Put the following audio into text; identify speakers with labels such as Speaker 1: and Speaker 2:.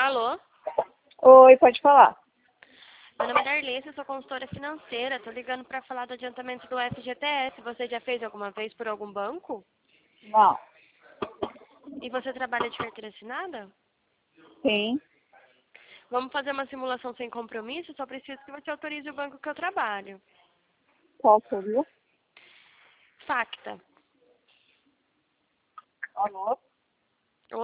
Speaker 1: Alô?
Speaker 2: Oi, pode falar.
Speaker 1: Meu nome é Darlene, sou consultora financeira. Tô ligando para falar do adiantamento do FGTS. Você já fez alguma vez por algum banco?
Speaker 2: Não.
Speaker 1: E você trabalha de carteira assinada?
Speaker 2: Sim.
Speaker 1: Vamos fazer uma simulação sem compromisso? Só preciso que você autorize o banco que eu trabalho.
Speaker 2: Qual seria?
Speaker 1: Facta.
Speaker 2: Alô?